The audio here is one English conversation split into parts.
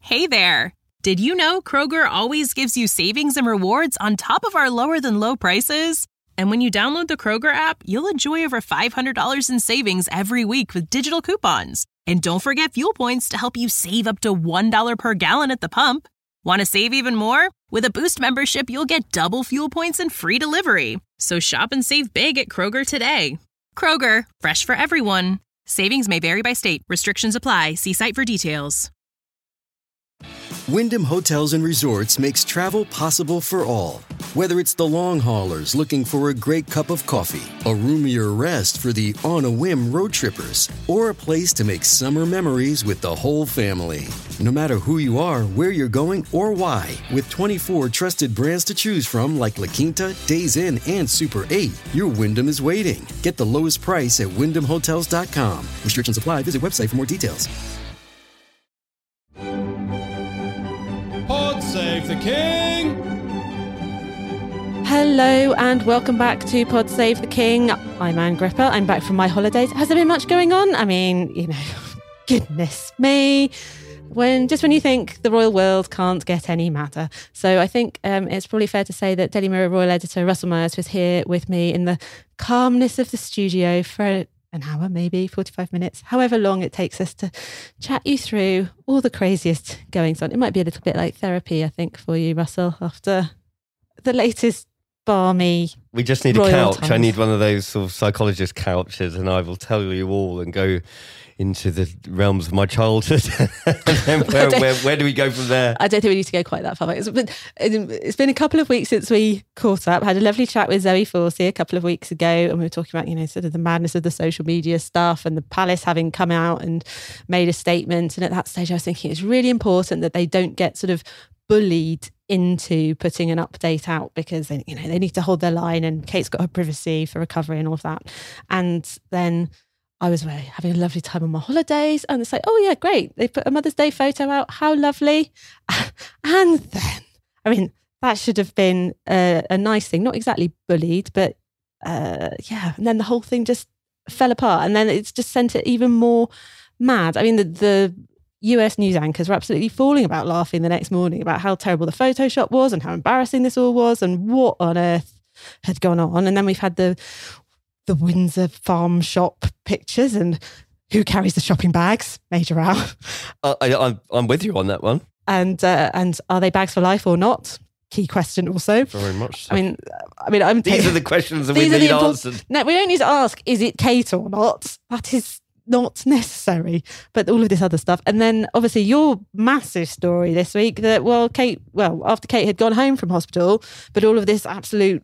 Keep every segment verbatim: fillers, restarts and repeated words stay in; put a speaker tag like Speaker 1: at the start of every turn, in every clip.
Speaker 1: Hey there! Did you know Kroger always gives you savings and rewards on top of our lower-than-low prices? And when you download the Kroger app, you'll enjoy over five hundred dollars in savings every week with digital coupons. And don't forget fuel points to help you save up to one dollar per gallon at the pump. Want to save even more? With a Boost membership, you'll get double fuel points and free delivery. So shop and save big at Kroger today. Kroger, fresh for everyone. Savings may vary by state. Restrictions apply. See site for details.
Speaker 2: Wyndham Hotels and Resorts makes travel possible for all. Whether it's the long haulers looking for a great cup of coffee, a roomier rest for the on-a-whim road trippers, or a place to make summer memories with the whole family. No matter who you are, where you're going, or why, with twenty-four trusted brands to choose from like La Quinta, Days Inn, and Super eight, your Wyndham is waiting. Get the lowest price at wyndham hotels dot com. Restrictions apply. Visit website for more details.
Speaker 3: Pod Save the King!
Speaker 4: Hello and welcome back to Pod Save the King. I'm Anne Gripper. I'm back from my holidays. Has there been much going on? I mean, you know, goodness me. When just when you think the royal world can't get any madder. So I think um, it's probably fair to say that Daily Mirror royal editor Russell Myers was here with me in the calmness of the studio for an hour, maybe forty-five minutes, however long it takes us to chat you through all the craziest goings on. It might be a little bit like therapy, I think, for you, Russell, after the latest balmy
Speaker 5: We just need a
Speaker 4: royal
Speaker 5: couch.
Speaker 4: times.
Speaker 5: I need one of those sort of psychologist couches, and I will tell you all and go into the realms of my childhood. And then where, where, where do we go from there?
Speaker 4: I don't think we need to go quite that far back. It's been, it's been a couple of weeks since we caught up. Had a lovely chat with Zoe Forsey a couple of weeks ago, and we were talking about, you know, sort of the madness of the social media stuff and the palace having come out and made a statement. And at that stage, I was thinking it's really important that they don't get sort of bullied into putting an update out, because they, you know, they need to hold their line, and Kate's got her privacy for recovery and all of that. And then I was away having a lovely time on my holidays, and it's like, oh yeah, great. They put a Mother's Day photo out. How lovely. And then, I mean, that should have been a, a nice thing. Not exactly bullied, but uh, yeah. And then the whole thing just fell apart. And then it's just sent it even more mad. I mean, the, the U S news anchors were absolutely falling about laughing the next morning about how terrible the Photoshop was and how embarrassing this all was and what on earth had gone on. And then we've had the the Windsor farm shop pictures and who carries the shopping bags, major row.
Speaker 5: Uh, I, I'm, I'm with you on that one.
Speaker 4: And uh, and are they bags for life or not? Key question also.
Speaker 5: Very much so.
Speaker 4: I mean, I mean, I'm.
Speaker 5: These are the questions that we
Speaker 4: these are the
Speaker 5: need
Speaker 4: impor-
Speaker 5: answered.
Speaker 4: No, we don't need to ask, is it Kate or not? That is not necessary. But all of this other stuff. And then obviously your massive story this week that, well, Kate, well, after Kate had gone home from hospital, but all of this absolute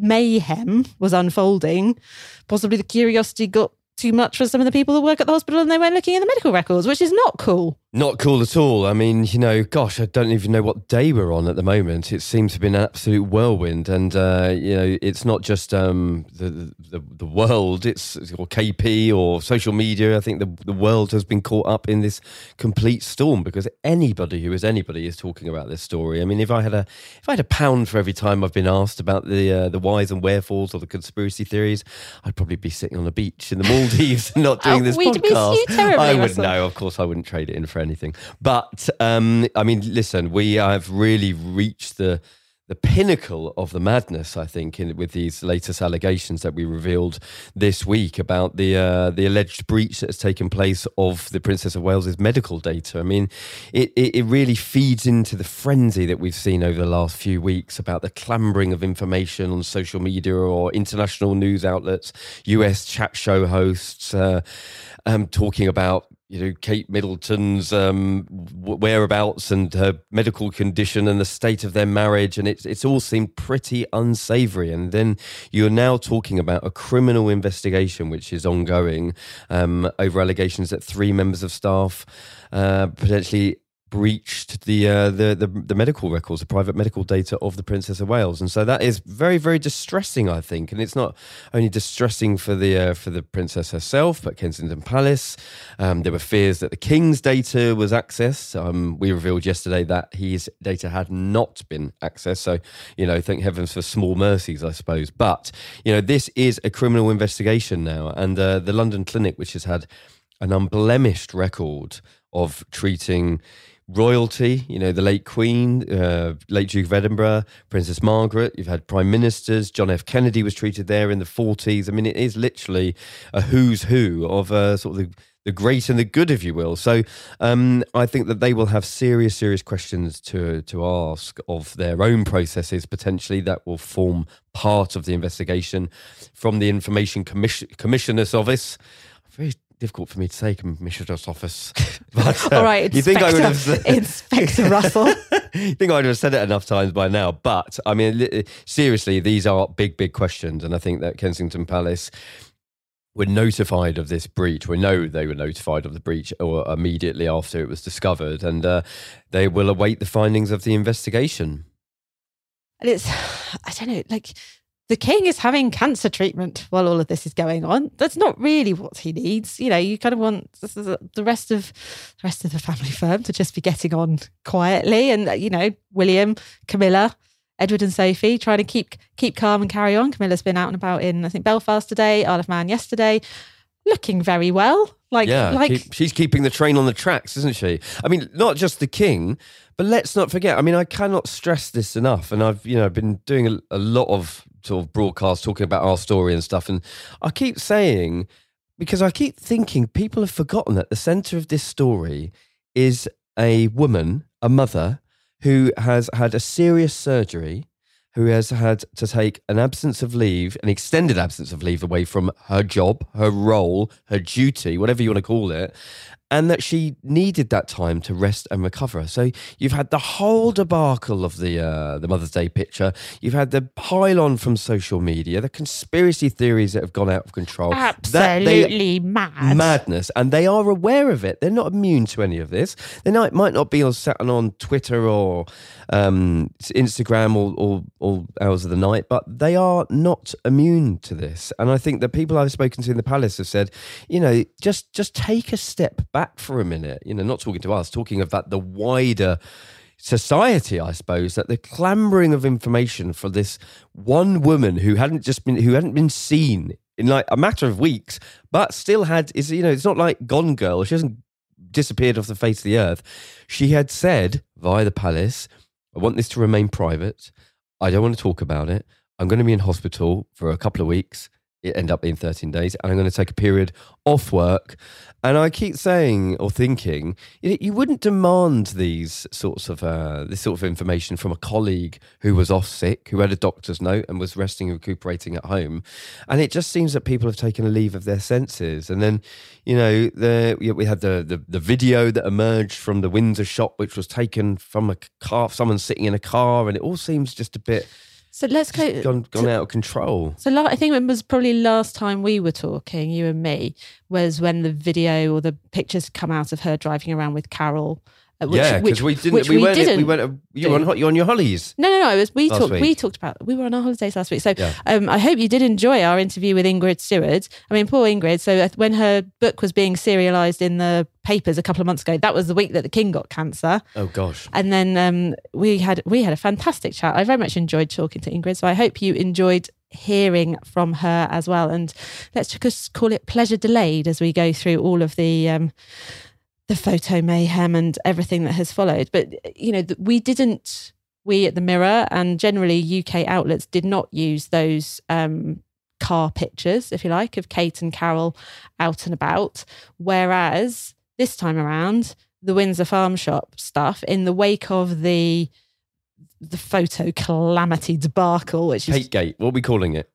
Speaker 4: mayhem was unfolding. Possibly the curiosity got too much for some of the people that work at the hospital, and they went looking in the medical records, which is not cool.
Speaker 5: Not cool at all. I mean, you know, gosh, I don't even know what day we're on at the moment. It seems to have been an absolute whirlwind. And, uh, you know, it's not just um, the, the the world, it's or K P or social media. I think the, the world has been caught up in this complete storm, because anybody who is anybody is talking about this story. I mean, if I had a if I had a pound for every time I've been asked about the uh, the whys and wherefores or the conspiracy theories, I'd probably be sitting on a beach in the Maldives and not doing
Speaker 4: Oh,
Speaker 5: this
Speaker 4: we'd miss
Speaker 5: podcast.
Speaker 4: you terribly,
Speaker 5: I would
Speaker 4: Russell.
Speaker 5: know, of course, I wouldn't trade it in for anything. But um, I mean, listen, we have really reached the the pinnacle of the madness, I think, in, with these latest allegations that we revealed this week about the uh, the alleged breach that has taken place of the Princess of Wales's medical data. I mean, it, it it really feeds into the frenzy that we've seen over the last few weeks about the clambering of information on social media or international news outlets, U S chat show hosts, uh, um, talking about, you know, Kate Middleton's um, whereabouts and her medical condition and the state of their marriage. And it's it's all seemed pretty unsavoury. And then you're now talking about a criminal investigation which is ongoing um, over allegations that three members of staff uh, potentially breached the, uh, the the the medical records, the private medical data of the Princess of Wales, and so that is very, very distressing, I think. And it's not only distressing for the uh, for the princess herself, but Kensington Palace. Um, there were fears that the King's data was accessed. Um, we revealed yesterday that his data had not been accessed. So, you know, thank heavens for small mercies, I suppose. But you know, this is a criminal investigation now, and uh, the London Clinic, which has had an unblemished record of treating royalty, you know, the late Queen, uh, late Duke of Edinburgh, Princess Margaret. You've had prime ministers. John F. Kennedy was treated there in the forties. I mean, it is literally a who's who of uh, sort of the, the great and the good, if you will. So um, I think that they will have serious, serious questions to to ask of their own processes, potentially, that will form part of the investigation from the Information Commission- Commissioner's Office. Very difficult for me to say, Commissioner's Office. But, uh,
Speaker 4: all right,
Speaker 5: you think I would have
Speaker 4: Inspector Russell.
Speaker 5: You think I would have said it enough times by now. But, I mean, li- seriously, these are big, big questions. And I think that Kensington Palace were notified of this breach. We know they were notified of the breach or immediately after it was discovered. And uh, they will await the findings of the investigation.
Speaker 4: And it's, I don't know, like... the king is having cancer treatment while all of this is going on. That's not really what he needs. You know, you kind of want the rest of the rest of the family firm to just be getting on quietly. And, you know, William, Camilla, Edward and Sophie trying to keep keep calm and carry on. Camilla's been out and about in, I think, Belfast today, Isle of Man yesterday, looking very well. Like,
Speaker 5: yeah,
Speaker 4: like
Speaker 5: keep, she's keeping the train on the tracks, isn't she? I mean, not just the king, but let's not forget, I mean, I cannot stress this enough. And I've, you know, been doing a, a lot of sort of broadcasts talking about our story and stuff. And I keep saying, because I keep thinking people have forgotten that the centre of this story is a woman, a mother, who has had a serious surgery, who has had to take an absence of leave, an extended absence of leave away from her job, her role, her duty, whatever you want to call it, and that she needed that time to rest and recover. So you've had the whole debacle of the uh, the Mother's Day picture. You've had the pile-on from social media, the conspiracy theories that have gone out of control.
Speaker 4: Absolutely mad.
Speaker 5: Madness. And they are aware of it. They're not immune to any of this. They might, might not be on, sat on Twitter or um, Instagram all, all, all hours of the night, but they are not immune to this. And I think the people I've spoken to in the palace have said, you know, just, just take a step back. Back for a minute, you know, not talking to us, talking about the wider society, I suppose, that the clambering of information for this one woman who hadn't just been, who hadn't been seen in like a matter of weeks, but still had, is, you know, it's not like Gone Girl. She hasn't disappeared off the face of the earth. She had said via the palace, I want this to remain private. I don't want to talk about it. I'm going to be in hospital for a couple of weeks. It ended up being thirteen days, and I'm going to take a period off work. And I keep saying or thinking, you know, you wouldn't demand these sorts of uh, this sort of information from a colleague who was off sick, who had a doctor's note and was resting and recuperating at home. And it just seems that people have taken a leave of their senses. And then, you know, the we had the the, the video that emerged from the Windsor shop, which was taken from a car, someone sitting in a car, and it all seems just a bit.
Speaker 4: So let's go.
Speaker 5: Gone, gone
Speaker 4: to,
Speaker 5: out of control.
Speaker 4: So I think it was probably last time we were talking, you and me, was when the video or the pictures come out of her driving around with Carol. Uh, which,
Speaker 5: yeah, because we didn't.
Speaker 4: Which
Speaker 5: we,
Speaker 4: we
Speaker 5: went.
Speaker 4: didn't
Speaker 5: We went. You were on. You on your holidays.
Speaker 4: No, no, no. It was we
Speaker 5: Last
Speaker 4: talked.
Speaker 5: week.
Speaker 4: We talked about. We were on our holidays last week. So
Speaker 5: Yeah.
Speaker 4: um, I hope you did enjoy our interview with Ingrid Stewart. I mean, poor Ingrid. So when her book was being serialised in the papers a couple of months ago, that was the week that the King got cancer.
Speaker 5: Oh gosh.
Speaker 4: And then um, we had we had a fantastic chat. I very much enjoyed talking to Ingrid. So I hope you enjoyed hearing from her as well. And let's just call it pleasure delayed as we go through all of the um, the photo mayhem and everything that has followed. But, you know, we didn't, we at the Mirror and generally U K outlets did not use those um, car pictures, if you like, of Kate and Carol out and about. Whereas this time around, the Windsor Farm Shop stuff in the wake of the the photo calamity debacle, which is
Speaker 5: Kategate. What are we calling it?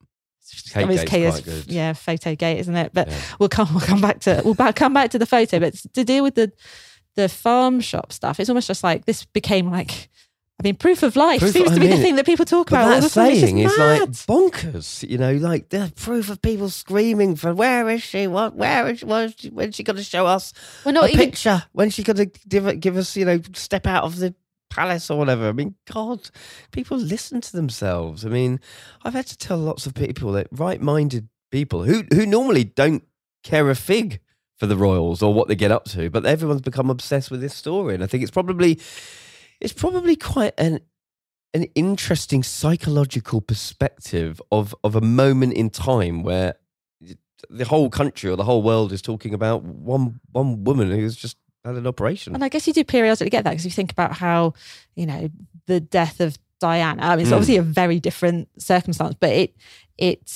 Speaker 4: I mean, it's K
Speaker 5: quite good.
Speaker 4: yeah, photo gate, isn't it? But
Speaker 5: Yeah.
Speaker 4: we'll come we'll come back to we'll back, come back to the photo. But to deal with the the farm shop stuff, it's almost just like this became like, I mean, proof of life
Speaker 5: Proof-
Speaker 4: seems
Speaker 5: I
Speaker 4: to be the
Speaker 5: mean,
Speaker 4: thing that people talk
Speaker 5: But
Speaker 4: about all
Speaker 5: that
Speaker 4: the time. It's
Speaker 5: saying
Speaker 4: just
Speaker 5: is like
Speaker 4: mad.
Speaker 5: bonkers, you know, like the proof of people screaming for where is she? What? Where is she? When's she, when's she going to show us
Speaker 4: We're not
Speaker 5: a
Speaker 4: even-
Speaker 5: picture? When's she going to give give us, you know, step out of the palace or whatever? I mean, God, people listen to themselves. I mean, I've had to tell lots of people that right-minded people who who normally don't care a fig for the royals or what they get up to, but everyone's become obsessed with this story, and I think it's probably it's probably quite an an interesting psychological perspective of of a moment in time where the whole country or the whole world is talking about one one woman who's just had an operation.
Speaker 4: And I guess you do periodically get that because you think about how, you know, the death of Diana, I mean, it's
Speaker 5: Mm.
Speaker 4: obviously a very different circumstance, but it it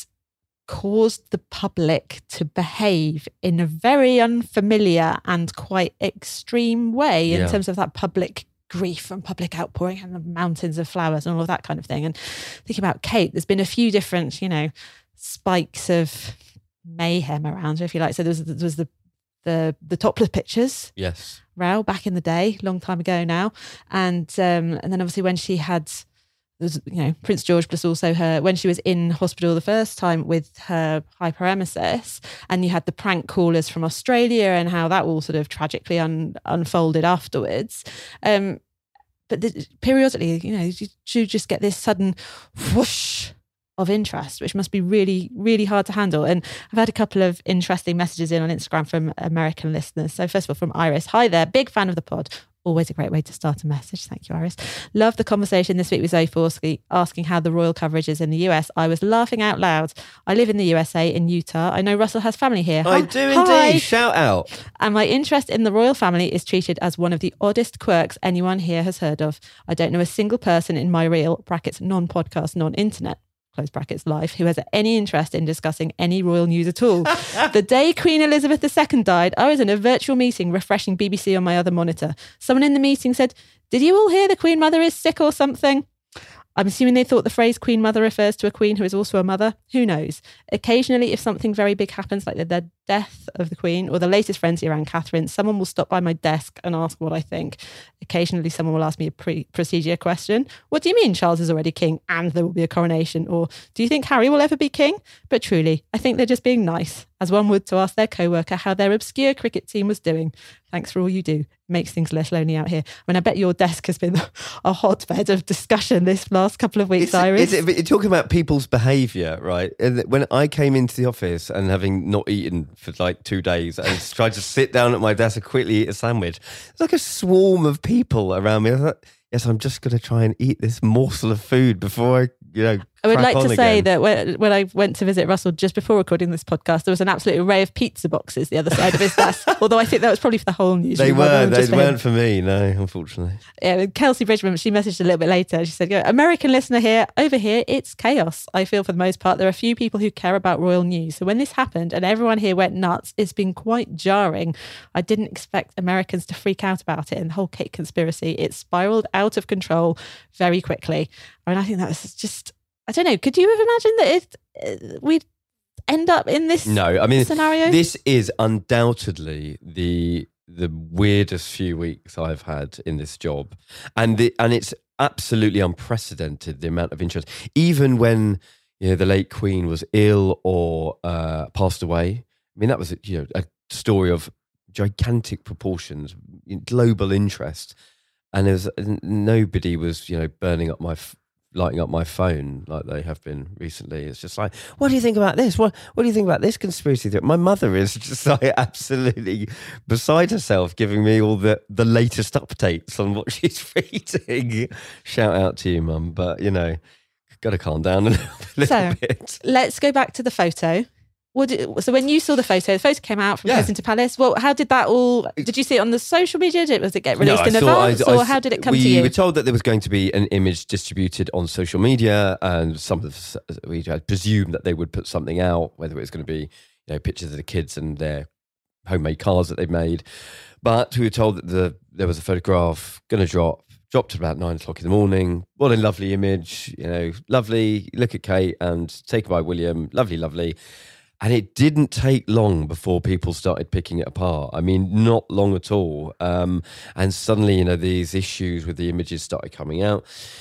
Speaker 4: caused the public to behave in a very unfamiliar and quite extreme way in
Speaker 5: Yeah.
Speaker 4: terms of that public grief and public outpouring and the mountains of flowers and all of that kind of thing. And thinking about Kate, there's been a few different, you know, spikes of mayhem around her, if you like. So there was, there was the the the topless pictures
Speaker 5: Yes.
Speaker 4: row back in the day, long time ago now, and um, and then obviously when she had, there was, you know, Prince George plus also her, when she was in hospital the first time with her hyperemesis, and you had the prank callers from Australia and how that all sort of tragically un, unfolded afterwards. Um, but the, periodically, you know, you, you just get this sudden whoosh of interest, which must be really, really hard to handle. And I've had a couple of interesting messages in on Instagram from American listeners. So first of all, from Iris. Hi there, big fan of the pod. Always a great way to start a message. Thank you, Iris. Love the conversation this week with Zoe Forsky asking how the royal coverage is in the U S. I was laughing out loud. I live in the U S A, in Utah. I know Russell has family here.
Speaker 5: I
Speaker 4: Hi-
Speaker 5: do indeed.
Speaker 4: Hi.
Speaker 5: Shout out.
Speaker 4: And my interest in the royal family is treated as one of the oddest quirks anyone here has heard of. I don't know a single person in my real, brackets, non-podcast, non-internet, close brackets, life, who has any interest in discussing any royal news at all. The day Queen Elizabeth the Second died, I was in a virtual meeting refreshing B B C on my other monitor. Someone in the meeting said, "Did you all hear the Queen Mother is sick or something?" I'm assuming they thought the phrase Queen Mother refers to a queen who is also a mother. Who knows? Occasionally, if something very big happens, like the, the death of the Queen or the latest frenzy around Catherine, someone will stop by my desk and ask what I think. Occasionally, someone will ask me a pre- procedure question. What do you mean Charles is already king and there will be a coronation? Or do you think Harry will ever be king? But truly, I think they're just being nice, as one would to ask their co-worker how their obscure cricket team was doing. Thanks for all you do. Makes things less lonely out here. I mean, I bet your desk has been a hotbed of discussion this last couple of weeks,
Speaker 5: It's,
Speaker 4: Iris.
Speaker 5: it's, you're talking about people's behaviour, right? And when I came into the office and having not eaten for like two days and tried to sit down at my desk and quickly eat a sandwich, it's like a swarm of people around me. I thought, yes, I'm just going to try and eat this morsel of food before I, you know,
Speaker 4: I would
Speaker 5: crack
Speaker 4: like to
Speaker 5: on
Speaker 4: say
Speaker 5: again.
Speaker 4: that when, when I went to visit Russell just before recording this podcast, there was an absolute array of pizza boxes the other side of his desk. Although I think that was probably for the whole newsroom.
Speaker 5: They
Speaker 4: rather
Speaker 5: were,
Speaker 4: than
Speaker 5: they
Speaker 4: just for him.
Speaker 5: weren't for me, no, unfortunately.
Speaker 4: Yeah, Kelsey Bridgman, she messaged a little bit later. She said, American listener here, over here, it's chaos. I feel for the most part, there are few people who care about royal news. So when this happened and everyone here went nuts, it's been quite jarring. I didn't expect Americans to freak out about it and the whole Kate conspiracy. It spiraled out of control very quickly. I mean, I think that was just, I don't know, could you have imagined that it, uh, we'd end up in this
Speaker 5: No, I mean,
Speaker 4: scenario?
Speaker 5: this is undoubtedly the the weirdest few weeks I've had in this job, and the, and it's absolutely unprecedented, the amount of interest. Even when, you know, the late Queen was ill or uh, passed away, I mean, that was, you know, a story of gigantic proportions, global interest, and there's nobody was, you know, burning up my. F- lighting up my phone like they have been recently. It's just like, what do you think about this? What What do you think about this conspiracy theory? My mother is just like absolutely beside herself, giving me all the, the latest updates on what she's reading. Shout out to you, Mum. But, you know, got to calm down a little, little
Speaker 4: So,
Speaker 5: bit.
Speaker 4: Let's go back to the photo. What did, so when you saw the photo, the photo came out from
Speaker 5: Yeah.
Speaker 4: Kensington Palace. Well, how did that all? Did you see it on the social media? Did, was it get released
Speaker 5: No,
Speaker 4: in
Speaker 5: I saw- I-
Speaker 4: advance,
Speaker 5: I-
Speaker 4: or how did it come
Speaker 5: we
Speaker 4: to you?
Speaker 5: were told that there was going to be an image distributed on social media, and some of us, we had presumed that they would put something out, whether it was going to be, you know, pictures of the kids and their homemade cars that they've made. But we were told that the there was a photograph going to drop. Dropped at about nine o'clock in the morning. What a lovely image, you know, lovely. Look at Kate and taken by William. Lovely, lovely. And it didn't take long before people started picking it apart. I mean, not long at all. Um, and suddenly, you know, these issues with the images started coming out.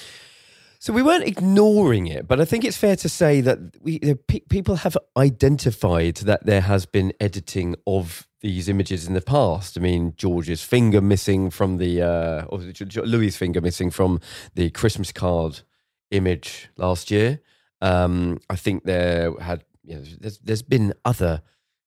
Speaker 5: So we weren't ignoring it, but I think it's fair to say that we you know, pe- people have identified that there has been editing of these images in the past. I mean, George's finger missing from the, uh, or Louis' finger missing from the Christmas card image last year. Um, I think there had, you know, there's, there's been other.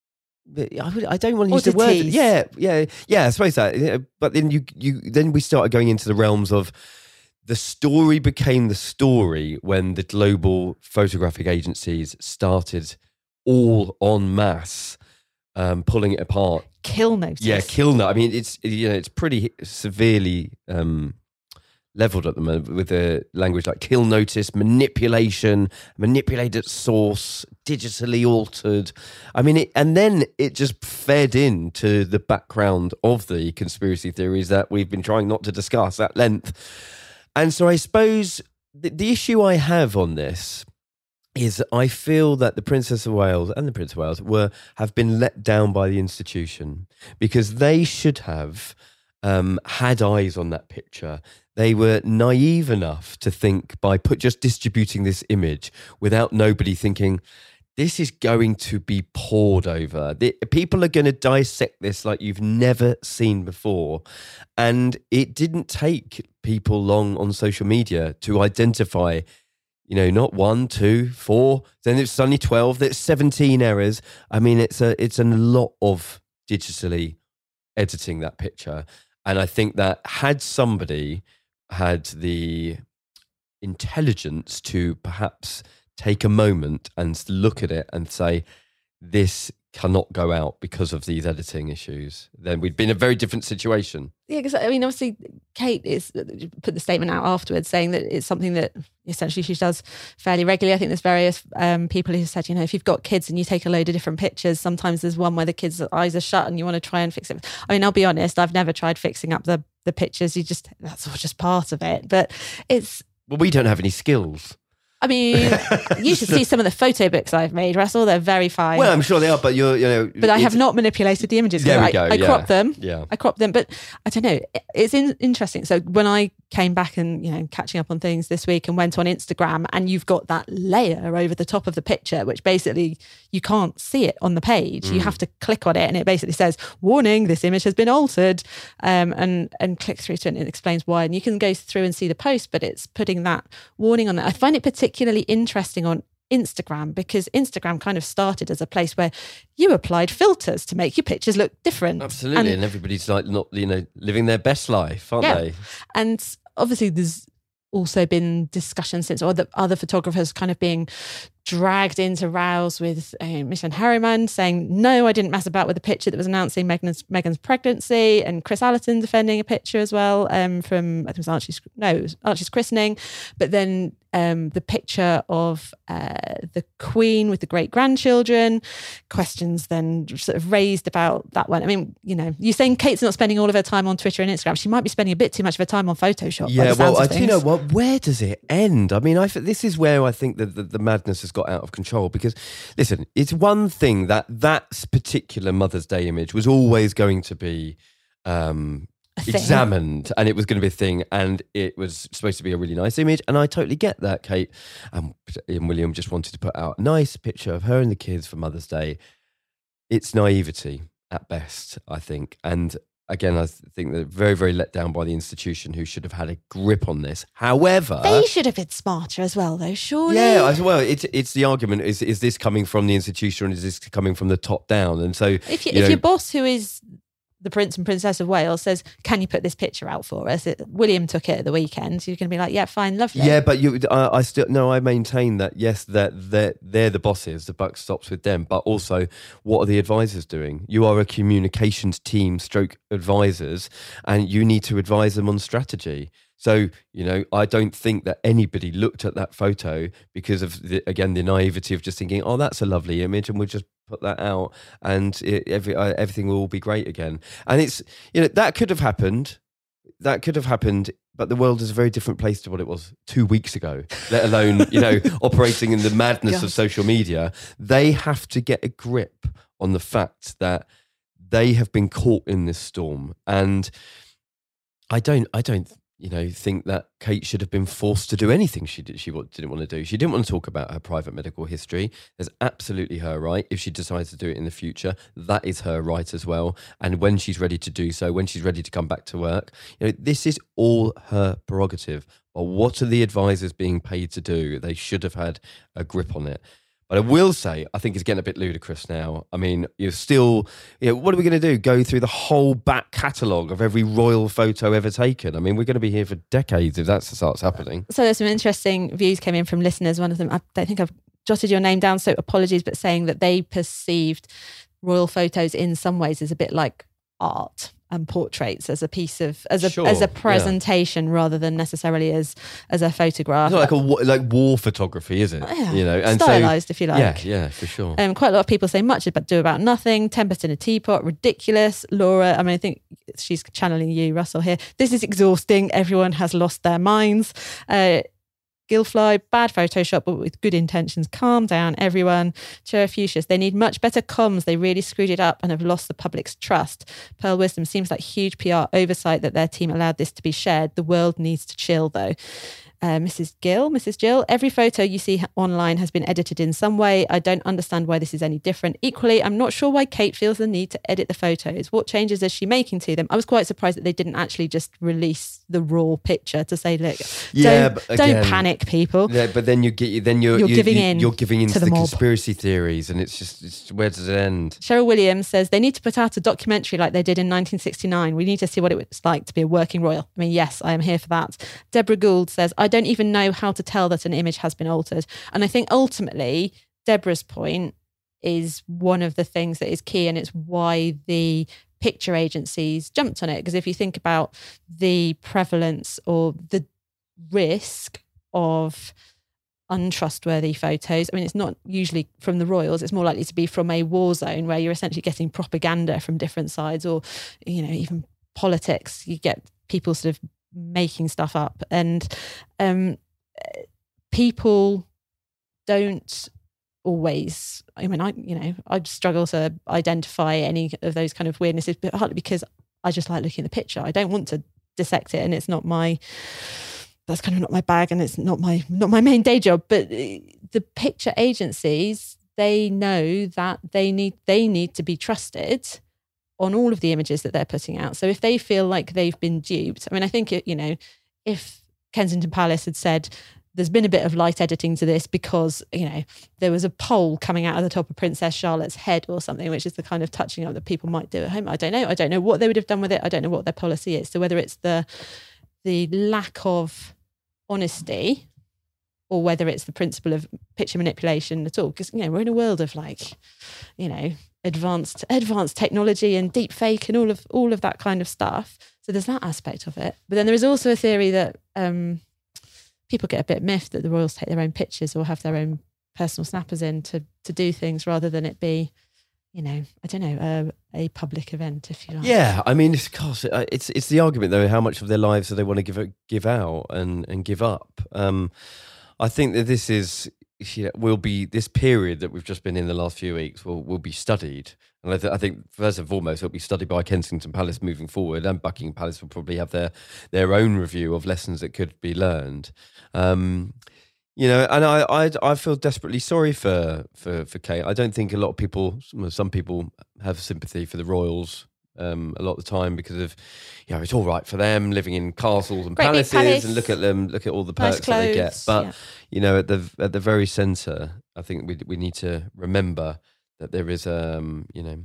Speaker 5: I, would, I don't want to use the word.
Speaker 4: Oddities.
Speaker 5: Yeah, yeah, yeah. I suppose that. Yeah, but then you, you, then we started going into the realms of the story became the story when the global photographic agencies started all en masse um, pulling it apart.
Speaker 4: Kill notice.
Speaker 5: Yeah, kill notice. I mean, it's you know, it's pretty severely um, leveled at the moment with the language like kill notice, manipulation, manipulated source, digitally altered. I mean, it, and then it just fed into the background of the conspiracy theories that we've been trying not to discuss at length. And so I suppose the, the issue I have on this is I feel that the Princess of Wales and the Prince of Wales were have been let down by the institution, because they should have um, had eyes on that picture. They were naive enough to think by put just distributing this image without nobody thinking, this is going to be poured over. The, people are going to dissect this like you've never seen before. And it didn't take people long on social media to identify, you know, not one, two, four, then it's suddenly twelve, there's seventeen errors. I mean, it's a it's a lot of digitally editing that picture. And I think that had somebody had the intelligence to perhaps take a moment and look at it and say, this cannot go out because of these editing issues, then we'd be in a very different situation.
Speaker 4: Yeah, because I mean, obviously, Kate is put the statement out afterwards saying that it's something that essentially she does fairly regularly. I think there's various um, people who said, you know, if you've got kids and you take a load of different pictures, sometimes there's one where the kids' eyes are shut and you want to try and fix it. I mean, I'll be honest, I've never tried fixing up the the pictures. You just, that's all just part of it. But it's...
Speaker 5: Well, we don't have any skills.
Speaker 4: I mean, you should see some of the photo books I've made, Russell. They're very fine.
Speaker 5: Well, I'm sure they are, but you're, you know...
Speaker 4: But I have not manipulated the images.
Speaker 5: There we
Speaker 4: I,
Speaker 5: go,
Speaker 4: I
Speaker 5: yeah.
Speaker 4: crop them.
Speaker 5: Yeah.
Speaker 4: I crop them. But I don't know. It's in, interesting. So when I came back and, you know, catching up on things this week and went on Instagram, and you've got that layer over the top of the picture, which basically you can't see it on the page. Mm. You have to click on it and it basically says, warning, this image has been altered, um, and, and click through to it and it explains why. And you can go through and see the post, but it's putting that warning on there. I find it particularly interesting on Instagram, because Instagram kind of started as a place where you applied filters to make your pictures look different.
Speaker 5: Absolutely. And, and everybody's like not, you know, living their best life, aren't
Speaker 4: yeah.
Speaker 5: they?
Speaker 4: And obviously there's also been discussion since, or the other photographers kind of being dragged into rows with uh, Michelle Harriman saying, no, I didn't mess about with a picture that was announcing Meghan's, Meghan's pregnancy, and Chris Allerton defending a picture as well um, from, I think it was Archie's, no, it was Archie's christening. But then um, the picture of uh, the Queen with the great-grandchildren, questions then sort of raised about that one. I mean, you know, you're saying Kate's not spending all of her time on Twitter and Instagram. She might be spending a bit too much of her time on Photoshop.
Speaker 5: Yeah, well, I do you know what, where does it end? I mean, I this is where I think that the, the madness has got out of control, because listen, it's one thing that that particular Mother's Day image was always going to be um examined, and it was going to be a thing, and it was supposed to be a really nice image, and I totally get that. Kate and, and William just wanted to put out a nice picture of her and the kids for Mother's Day. It's naivety at best, I think, and again, I think they're very, very let down by the institution, who should have had a grip on this. However,
Speaker 4: they should have been smarter as well, though, surely.
Speaker 5: Yeah, as well. It's it's the argument: is is this coming from the institution, or is this coming from the top down? And so,
Speaker 4: if you,
Speaker 5: you
Speaker 4: if
Speaker 5: know,
Speaker 4: your boss, who is the Prince and Princess of Wales, says, "Can you put this picture out for us?" It, William took it at the weekend. So you're going to be like, "Yeah, fine, lovely."
Speaker 5: Yeah, but you, I, I still no. I maintain that yes, that they're, they're the bosses. The buck stops with them. But also, what are the advisors doing? You are a communications team, stroke advisors, and you need to advise them on strategy. So, you know, I don't think that anybody looked at that photo because of, the, again, the naivety of just thinking, oh, that's a lovely image, and we'll just put that out and it, every, uh, everything will all be great again. And it's, you know, that could have happened. That could have happened, but the world is a very different place to what it was two weeks ago, let alone, you know, operating in the madness
Speaker 4: God.
Speaker 5: of social media. They have to get a grip on the fact that they have been caught in this storm. And I don't, I don't, you know, think that Kate should have been forced to do anything she did, she didn't want to do. She didn't want to talk about her private medical history. That's absolutely her right. If she decides to do it in the future, that is her right as well. And when she's ready to do so, when she's ready to come back to work, you know, this is all her prerogative. But what are the advisors being paid to do? They should have had a grip on it. But I will say, I think it's getting a bit ludicrous now. I mean, you're still, you know, what are we going to do? Go through the whole back catalogue of every royal photo ever taken? I mean, we're going to be here for decades if that starts happening.
Speaker 4: So there's some interesting views came in from listeners. One of them, I don't think I've jotted your name down, so apologies, but saying that they perceived royal photos in some ways is a bit like art and portraits, as a piece of as a
Speaker 5: Sure,
Speaker 4: as a presentation
Speaker 5: yeah.
Speaker 4: rather than necessarily as as a photograph.
Speaker 5: It's not like a wa- like war photography, is it?
Speaker 4: Yeah,
Speaker 5: you know, and
Speaker 4: stylized,
Speaker 5: so,
Speaker 4: if you like.
Speaker 5: Yeah, yeah, for sure.
Speaker 4: Um, quite a lot of people say much about do about nothing. Tempest in a teapot, ridiculous. Laura, I mean, I think she's channeling you, Russell. Here, this is exhausting. Everyone has lost their minds. Uh, Gilfly, bad Photoshop, but with good intentions. Calm down, everyone. Cherfucius, they need much better comms. They really screwed it up and have lost the public's trust. Pearl Wisdom, seems like huge P R oversight that their team allowed this to be shared. The world needs to chill, though. Uh, Missus Gill, Missus Jill, every photo you see online has been edited in some way. I don't understand why this is any different. Equally, I'm not sure why Kate feels the need to edit the photos. What changes is she making to them? I was quite surprised that they didn't actually just release the raw picture to say, look,
Speaker 5: yeah,
Speaker 4: don't,
Speaker 5: but again,
Speaker 4: don't panic, people.
Speaker 5: Yeah, but then you get then you're
Speaker 4: You're
Speaker 5: you,
Speaker 4: giving
Speaker 5: you,
Speaker 4: in
Speaker 5: You're giving in
Speaker 4: to
Speaker 5: to
Speaker 4: the
Speaker 5: the,
Speaker 4: mob.
Speaker 5: conspiracy theories, and it's just it's, where does it end?
Speaker 4: Cheryl Williams says they need to put out a documentary like they did in nineteen sixty-nine. We need to see what it was like to be a working royal. I mean, yes, I am here for that. Deborah Gould says, I don't even know how to tell that an image has been altered. And I think ultimately, Deborah's point is one of the things that is key, and it's why the picture agencies jumped on it. Because if you think about the prevalence or the risk of untrustworthy photos, I mean, it's not usually from the royals, it's more likely to be from a war zone where you're essentially getting propaganda from different sides, or, you know, even politics. You get people sort of making stuff up, and um people don't always, I mean, I, you know, I struggle to identify any of those kind of weirdnesses, but partly because I just like looking at the picture. I don't want to dissect it, and it's not my, that's kind of not my bag, and it's not my, not my main day job. But the picture agencies, they know that they need, they need to be trusted on all of the images that they're putting out. So if they feel like they've been duped, I mean, I think, you know, if Kensington Palace had said, there's been a bit of light editing to this because, you know, there was a pole coming out of the top of Princess Charlotte's head or something, which is the kind of touching up that people might do at home. I don't know. I don't know what they would have done with it. I don't know what their policy is. So whether it's the the lack of honesty or whether it's the principle of picture manipulation at all, because, you know, we're in a world of, like, you know, advanced advanced technology and deep fake and all of all of that kind of stuff. So there's that aspect of it. But then there is also a theory that um, people get a bit miffed that the royals take their own pictures or have their own personal snappers in to to do things rather than it be, you know, I don't know, a, a public event, if you like.
Speaker 5: Yeah, I mean, it's, gosh, it's it's the argument though. How much of their lives do they want to give give out and and give up? Um, I think that this is, you know, will be this period that we've just been in the last few weeks will will be studied, and I, th- I think first and foremost it'll be studied by Kensington Palace moving forward, and Buckingham Palace will probably have their their own review of lessons that could be learned. Um, you know, and I, I I feel desperately sorry for for for Kate. I don't think a lot of people, some people have sympathy for the royals. Um, a lot of the time because of, you know, it's all right for them living in castles and
Speaker 4: Great big
Speaker 5: palaces
Speaker 4: palace.
Speaker 5: and look at them, look at all the
Speaker 4: Nice
Speaker 5: perks that they get.
Speaker 4: clothes,
Speaker 5: But
Speaker 4: yeah.
Speaker 5: you know, at the at the very centre, I think we we need to remember that there is, um, you know,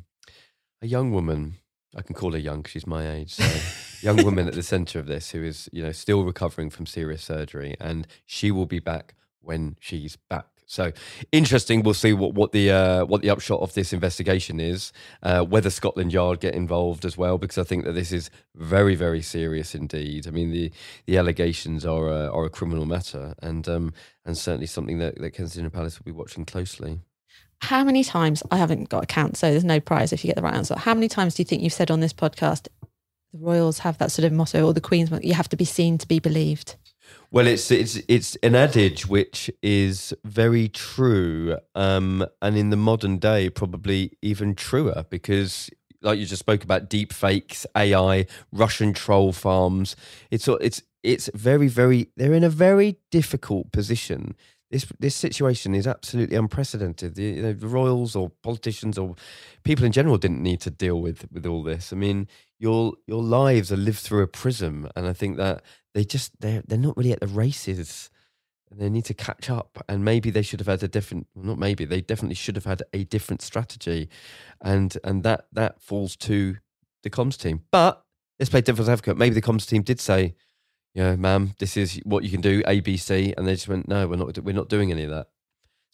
Speaker 5: a young woman. I can call her young because she's my age. So, young woman at the centre of this who is, you know, still recovering from serious surgery, and she will be back when she's back. So interesting. We'll see what, what the uh, what the upshot of this investigation is. Uh, whether Scotland Yard get involved as well, because I think that this is very, very serious indeed. I mean, the the allegations are a, are a criminal matter, and um, and certainly something that, that Kensington Palace will be watching closely.
Speaker 4: How many times, I haven't got a count, so there's no prize if you get the right answer. How many times do you think you've said on this podcast, the royals have that sort of motto, or the Queen's motto, you have to be seen to be believed?
Speaker 5: Well, it's it's it's an adage which is very true, um, and in the modern day, probably even truer, because, like you just spoke about, deep fakes, A I, Russian troll farms. It's it's it's very very. They're in a very difficult position. This this situation is absolutely unprecedented. The, you know, the royals or politicians or people in general didn't need to deal with with all this. I mean, your your lives are lived through a prism, and I think that they just they're they're not really at the races. They need to catch up, and maybe they should have had a different. Well, not maybe they definitely should have had a different strategy, and and that that falls to the comms team. But let's play devil's advocate. Maybe the comms team did say, yeah, ma'am, this is what you can do, A, B, C, and they just went, no, we're not, we're not doing any of that. So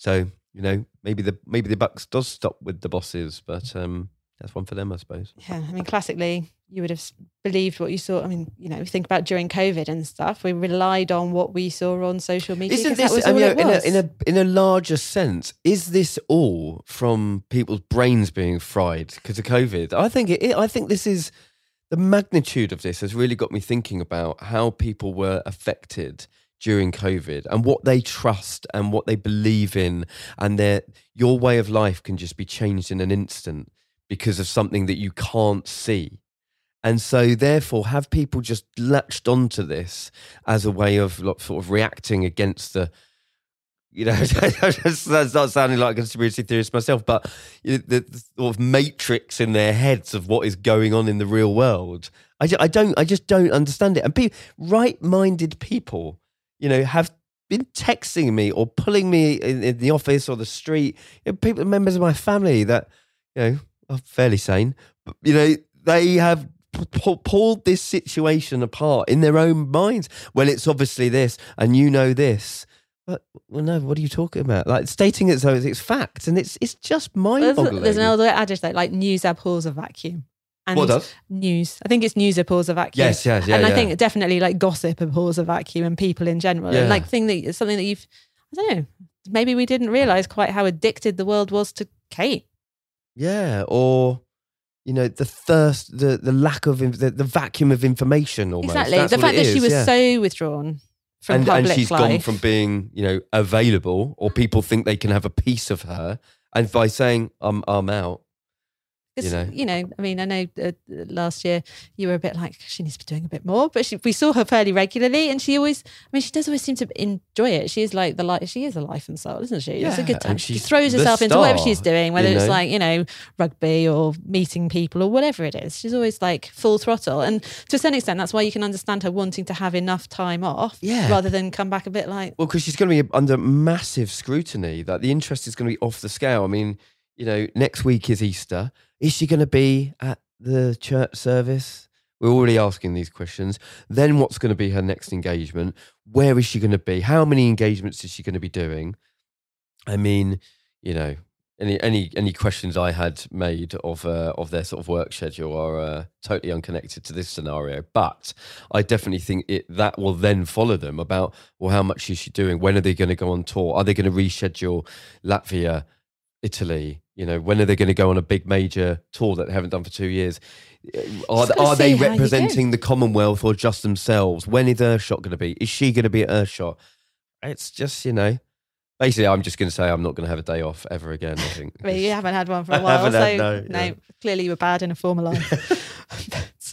Speaker 5: you know, maybe the maybe the bucks does stop with the bosses, but um, that's one for them, I suppose.
Speaker 4: Yeah, I mean, classically, you would have believed what you saw. I mean, you know, think about during COVID and stuff. We relied on what we saw on social media.
Speaker 5: Isn't
Speaker 4: 'cause
Speaker 5: this,
Speaker 4: that was
Speaker 5: I
Speaker 4: all
Speaker 5: mean,
Speaker 4: it
Speaker 5: in a,
Speaker 4: was.
Speaker 5: in a in a larger sense, is this all from people's brains being fried because of COVID? I think it. I think this is the magnitude of this has really got me thinking about how people were affected during COVID and what they trust and what they believe in, and their your way of life can just be changed in an instant because of something that you can't see. And so therefore have people just latched onto this as a way of like, sort of reacting against the, you know, that's not sounding like a conspiracy theorist myself, but the, the sort of matrix in their heads of what is going on in the real world. I, ju- I don't, I just don't understand it. And people, right-minded people, you know, have been texting me or pulling me in, in the office or the street. You know, people, members of my family that, you know, are fairly sane, but, you know, they have p- pulled this situation apart in their own minds. Well, it's obviously this, and you know this. But, well, no, what are you talking about? Like stating it as though it's fact, and it's it's just mind-boggling.
Speaker 4: There's, there's an older adage like, like news abhors a vacuum. And
Speaker 5: what does?
Speaker 4: News. I think it's news abhors a vacuum.
Speaker 5: Yes, yes, yeah.
Speaker 4: And I
Speaker 5: yeah.
Speaker 4: think definitely like gossip abhors a vacuum and people in general.
Speaker 5: Yeah.
Speaker 4: And like thing that something that you've, I don't know, maybe we didn't realise quite how addicted the world was to Kate.
Speaker 5: Yeah, or you know, the thirst, the the lack of the, the vacuum of information. Almost
Speaker 4: Exactly.
Speaker 5: That's
Speaker 4: the
Speaker 5: what
Speaker 4: fact
Speaker 5: it
Speaker 4: that
Speaker 5: is,
Speaker 4: she was
Speaker 5: yeah.
Speaker 4: so withdrawn from
Speaker 5: and,
Speaker 4: public
Speaker 5: and she's
Speaker 4: life.
Speaker 5: gone from being, you know, available, or people think they can have a piece of her, and by saying I'm I'm out. You know.
Speaker 4: you know, I mean, I know uh, last year you were a bit like, she needs to be doing a bit more, but she, we saw her fairly regularly, and she always, I mean, she does always seem to enjoy it. She is like the life, she is a life and soul, isn't she? It's a
Speaker 5: Yeah,
Speaker 4: good time.
Speaker 5: and
Speaker 4: She
Speaker 5: she's
Speaker 4: throws
Speaker 5: the
Speaker 4: herself into whatever
Speaker 5: star,
Speaker 4: she's doing, whether
Speaker 5: you
Speaker 4: it's
Speaker 5: know.
Speaker 4: like, you know, rugby or meeting people or whatever it is. She's always like full throttle. And to a certain extent, that's why you can understand her wanting to have enough time off
Speaker 5: Yeah.
Speaker 4: rather than come back a bit like,
Speaker 5: Well, because she's going to be under massive scrutiny. That the interest is going to be off the scale. I mean, you know, next week is Easter. Is she going to be at the church service? We're already asking these questions. Then what's going to be her next engagement? Where is she going to be? How many engagements is she going to be doing? I mean, you know, any any any questions I had made of uh, of their sort of work schedule are uh, totally unconnected to this scenario. But I definitely think it that will then follow them about, well, how much is she doing? When are they going to go on tour? Are they going to reschedule Latvia, Italy? You know, when are they going to go on a big major tour that they haven't done for two years? Are,
Speaker 4: gotta
Speaker 5: are they
Speaker 4: see how you
Speaker 5: representing the Commonwealth or just themselves? When is Earthshot going to be? Is she going to be at Earthshot? It's just, you know, basically I'm just going to say I'm not going to have a day off ever again, I think.
Speaker 4: I mean, you haven't had one for
Speaker 5: I
Speaker 4: a while.
Speaker 5: haven't
Speaker 4: So
Speaker 5: had- no,
Speaker 4: no,
Speaker 5: yeah.
Speaker 4: clearly you were bad in a former life. But,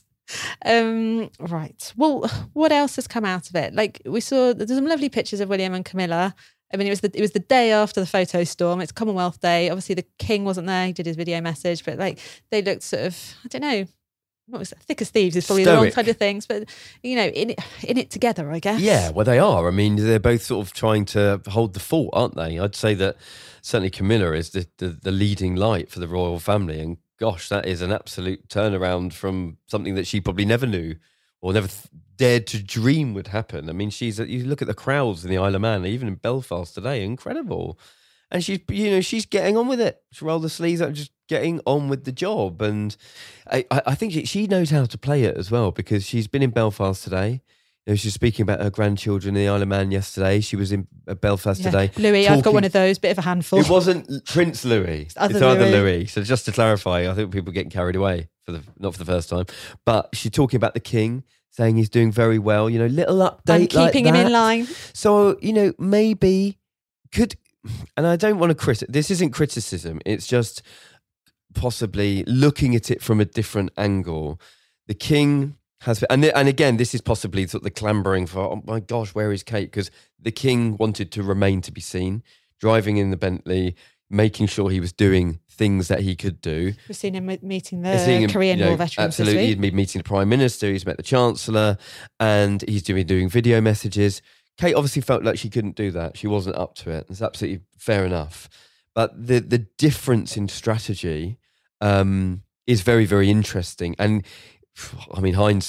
Speaker 4: um, right. Well, what else has come out of it? Like we saw, there's some lovely pictures of William and Camilla. I mean, it was the it was the day after the photo storm. It's Commonwealth Day. Obviously, the King wasn't there. He did his video message, but like they looked sort of, I don't know, what was it? Thick as thieves is probably the wrong
Speaker 5: Stoic.
Speaker 4: kind of things, but you know, in it, in it together, I guess.
Speaker 5: Yeah, well, they are. I mean, they're both sort of trying to hold the fort, aren't they? I'd say that certainly Camilla is the, the, the leading light for the royal family. And gosh, that is an absolute turnaround from something that she probably never knew or never th- dared to dream would happen. I mean, she's you look at the crowds in the Isle of Man, even in Belfast today, incredible. And she's, you know, she's getting on with it. She rolled the sleeves up, just getting on with the job. And I, I think she, she knows how to play it as well, because she's been in Belfast today. You know, she's speaking about her grandchildren in the Isle of Man yesterday. She was in uh, Belfast
Speaker 4: Yeah.
Speaker 5: today.
Speaker 4: Louis, I've got
Speaker 5: talking-
Speaker 4: one of those, bit of a handful.
Speaker 5: It wasn't Prince Louis. It's
Speaker 4: other
Speaker 5: other
Speaker 4: Louis.
Speaker 5: Louis. So just to clarify, I think people are getting carried away for the not for the first time. But she's talking about the King, saying he's doing very well. You know, little update
Speaker 4: and keeping
Speaker 5: like
Speaker 4: him in
Speaker 5: that.
Speaker 4: line.
Speaker 5: So, you know, maybe could, and I don't want to critic, this isn't criticism, it's just possibly looking at it from a different angle. The King has, and and again, this is possibly sort of the clambering for, oh my gosh, where is Kate? Because the King wanted to remain to be seen, driving in the Bentley, making sure he was doing things that he could do.
Speaker 4: We've seen him meeting
Speaker 5: I've seen
Speaker 4: the
Speaker 5: him,
Speaker 4: Korean
Speaker 5: you know,
Speaker 4: War veterans
Speaker 5: absolutely.
Speaker 4: this
Speaker 5: He's
Speaker 4: week.
Speaker 5: been meeting the Prime Minister, he's met the Chancellor, and he's doing doing video messages. Kate obviously felt like she couldn't do that. She wasn't up to it. It's absolutely fair enough. But the the difference in strategy um, is very, very interesting. And I mean, hindsight,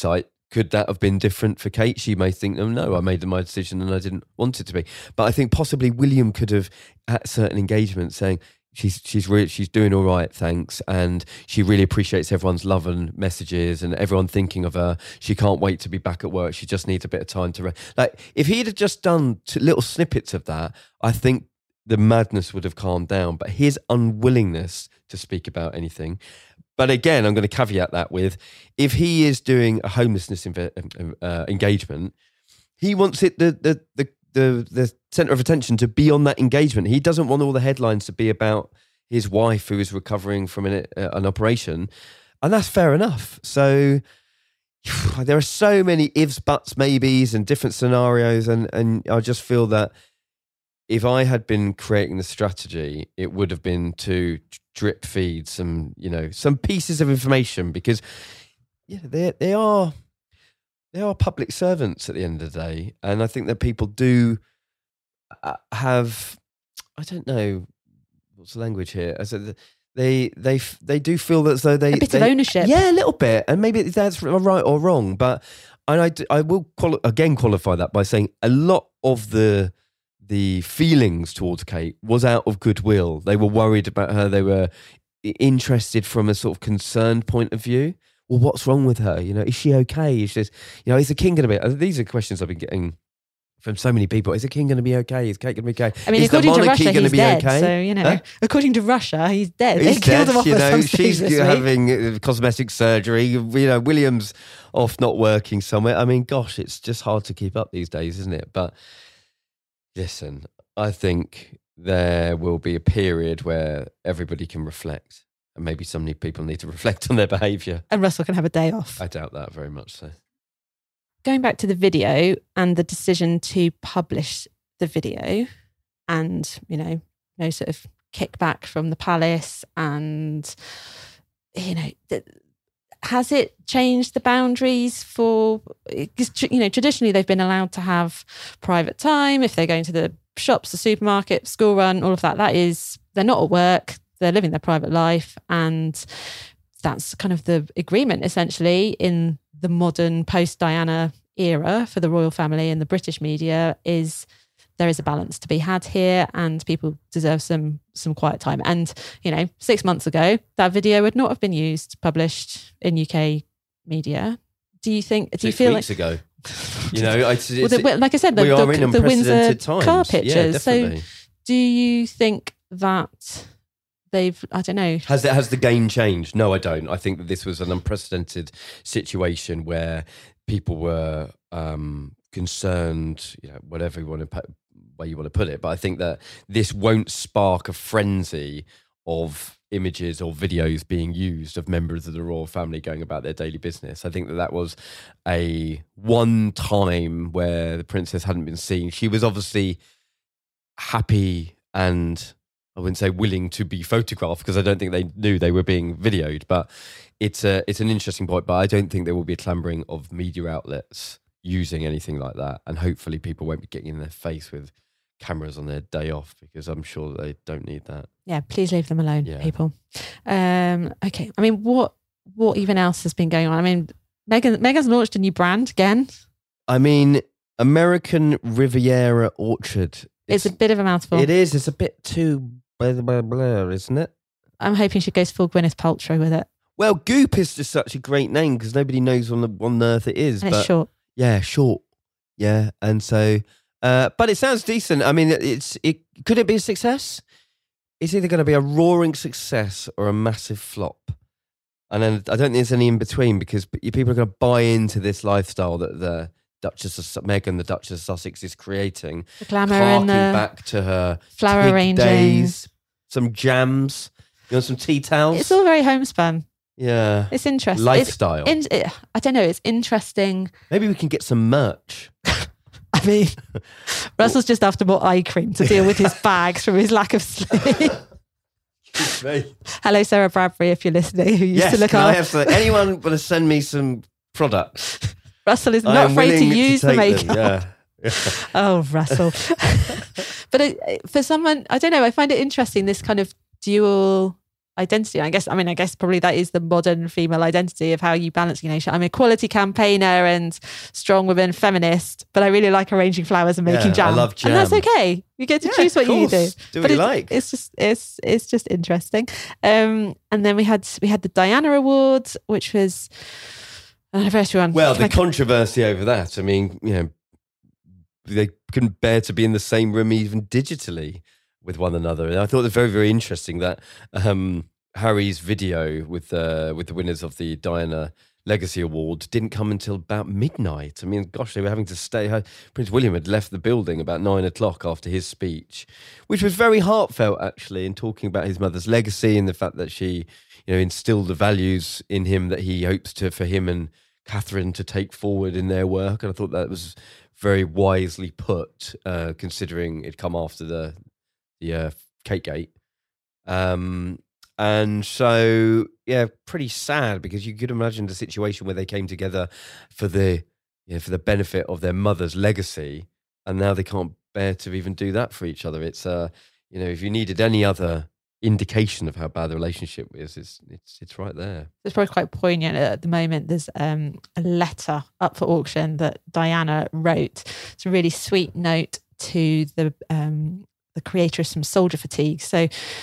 Speaker 5: Could that have been different for Kate? She may think, oh, no, I made my decision and I didn't want it to be. But I think possibly William could have, at certain engagements, saying, she's she's re- she's doing all right, thanks. And she really appreciates everyone's love and messages and everyone thinking of her. She can't wait to be back at work. She just needs a bit of time to... Re-. Like, if he'd have just done t- little snippets of that, I think the madness would have calmed down. But his unwillingness to speak about anything... But again, I'm going to caveat that with, if he is doing a homelessness inve- uh, engagement, he wants it the the the the, the centre of attention to be on that engagement. He doesn't want all the headlines to be about his wife who is recovering from an, uh, an operation, and that's fair enough. So there are so many ifs, buts, maybes, and different scenarios, and and I just feel that if I had been creating the strategy, it would have been to drip feed some, you know, some pieces of information, because yeah, they they are they are public servants at the end of the day, and I think that people do have, I don't know what's the language here, as a, they they they do feel that as though they
Speaker 4: a bit
Speaker 5: they,
Speaker 4: of ownership,
Speaker 5: yeah, a little bit, and maybe that's right or wrong, but and I I will quali- again qualify that by saying a lot of the. The feelings towards Kate was out of goodwill. They were worried about her. They were interested from a sort of concerned point of view. Well, what's wrong with her? You know, is she okay? Is just, you know, is the king going to be? These are questions I've been getting from so many people. Is the king going to be okay? Is Kate going to be okay?
Speaker 4: I mean,
Speaker 5: is
Speaker 4: according
Speaker 5: the
Speaker 4: to
Speaker 5: monarchy
Speaker 4: Russia,
Speaker 5: going to
Speaker 4: he's
Speaker 5: be
Speaker 4: dead.
Speaker 5: okay?
Speaker 4: So you know,
Speaker 5: huh?
Speaker 4: according to Russia, he's dead.
Speaker 5: He's
Speaker 4: they killed
Speaker 5: dead.
Speaker 4: him off
Speaker 5: You
Speaker 4: at
Speaker 5: know,
Speaker 4: some stage
Speaker 5: she's
Speaker 4: this week.
Speaker 5: having cosmetic surgery. You know, William's off not working somewhere. I mean, gosh, it's just hard to keep up these days, isn't it? But listen, I think there will be a period where everybody can reflect, and maybe some people need to reflect on their behaviour.
Speaker 4: And Russell can have a day off.
Speaker 5: I doubt that very much so.
Speaker 4: Going back to the video and the decision to publish the video, and, you know, no sort of kickback from the palace, and, you know, th- has it changed the boundaries for, because, you know, traditionally they've been allowed to have private time if they're going to the shops, the supermarket, school run, all of that. That is, they're not at work, they're living their private life, and that's kind of the agreement essentially in the modern post-Diana era for the royal family and the British media, is there is a balance to be had here, and people deserve some some quiet time. And, you know, six months ago, that video would not have been used, published in U K media. Do you think, do
Speaker 5: Six
Speaker 4: you feel
Speaker 5: weeks
Speaker 4: like...
Speaker 5: ago. You know, it's, it's,
Speaker 4: well, the, like I said, the,
Speaker 5: we are
Speaker 4: the,
Speaker 5: in
Speaker 4: the Windsor
Speaker 5: unprecedented times.
Speaker 4: car pictures.
Speaker 5: Yeah,
Speaker 4: so
Speaker 5: definitely.
Speaker 4: do you think that they've, I don't know.
Speaker 5: Has the, has the game changed? No, I don't. I think that this was an unprecedented situation where people were um, concerned, you know, whatever you want to put, way you want to put it. But I think that this won't spark a frenzy of images or videos being used of members of the royal family going about their daily business. I think that that was a one time where the princess hadn't been seen. She was obviously happy and I wouldn't say willing to be photographed, because I don't think they knew they were being videoed, but it's a, it's an interesting point. But I don't think there will be a clambering of media outlets using anything like that. And hopefully people won't be getting in their face with cameras on their day off, because I'm sure they don't need that.
Speaker 4: Yeah, please leave them alone,
Speaker 5: Yeah.
Speaker 4: people. Um, okay. I mean, what what even else has been going on? I mean, Meghan Meghan's launched a new brand again.
Speaker 5: I mean, American Riviera Orchard.
Speaker 4: It's, a bit of a mouthful.
Speaker 5: It is. It's a bit too blah, blah, blah, isn't it?
Speaker 4: I'm hoping she goes full Gwyneth Paltrow with it.
Speaker 5: Well, Goop is just such a great name because nobody knows on the on earth it is.
Speaker 4: And
Speaker 5: but
Speaker 4: it's short.
Speaker 5: Yeah, short. Yeah, and so, uh, but it sounds decent. I mean, it's it. Could it be a success? It's either going to be a roaring success or a massive flop. And then I don't think there's any in between, because people are going to buy into this lifestyle that the Duchess of Meghan, the Duchess of Sussex, is creating.
Speaker 4: The glamour
Speaker 5: Harking
Speaker 4: and the
Speaker 5: back to her
Speaker 4: flower
Speaker 5: tig
Speaker 4: arranging.
Speaker 5: days, some jams, you know, some tea towels.
Speaker 4: It's all very homespun.
Speaker 5: Yeah.
Speaker 4: It's interesting.
Speaker 5: Lifestyle.
Speaker 4: It's, in, it, I don't know. It's interesting.
Speaker 5: Maybe we can get some merch.
Speaker 4: I mean, Russell's just after more eye cream to deal with his bags from his lack of sleep. Hello, Sarah Bradbury, if you're listening, who used
Speaker 5: yes,
Speaker 4: to look
Speaker 5: can I
Speaker 4: after.
Speaker 5: have some, anyone want to send me some products?
Speaker 4: Russell is
Speaker 5: I
Speaker 4: not
Speaker 5: am
Speaker 4: afraid to
Speaker 5: willing
Speaker 4: use the
Speaker 5: take them,
Speaker 4: makeup.
Speaker 5: Yeah.
Speaker 4: Oh, Russell. But it, for someone, I don't know, I find it interesting, this kind of dual identity. I guess, I mean, I guess probably that is the modern female identity of how you balance, you know, I'm an equality campaigner and strong women, feminist, but I really like arranging flowers and making
Speaker 5: Yeah,
Speaker 4: jam.
Speaker 5: I love jam.
Speaker 4: And that's okay. You get to
Speaker 5: Yeah,
Speaker 4: choose what
Speaker 5: of
Speaker 4: you
Speaker 5: course.
Speaker 4: do.
Speaker 5: Do what
Speaker 4: but
Speaker 5: you
Speaker 4: it's,
Speaker 5: like.
Speaker 4: It's just, it's, it's just interesting. Um, and then we had, we had the Diana Awards, which was an anniversary one.
Speaker 5: Well, the
Speaker 4: Like-
Speaker 5: controversy over that, I mean, you know, they couldn't bear to be in the same room even digitally with one another. And I thought it was very, very interesting that um, Harry's video with, uh, with the winners of the Diana Legacy Award didn't come until about midnight. I mean, gosh, they were having to stay. Prince William had left the building about nine o'clock after his speech, which was very heartfelt, actually, in talking about his mother's legacy and the fact that she, you know, instilled the values in him that he hopes to, for him and Catherine to take forward in their work. And I thought that was very wisely put, uh, considering it'd come after the the uh, Categate. Um, and so, yeah, pretty sad, because you could imagine the situation where they came together for the, you know, for the benefit of their mother's legacy, and now they can't bear to even do that for each other. It's, uh, you know, if you needed any other indication of how bad the relationship is, it's it's it's right there.
Speaker 4: It's probably quite poignant at the moment. There's um, a letter up for auction that Diana wrote. It's a really sweet note to the um, the creator of some Soldier Fatigue. So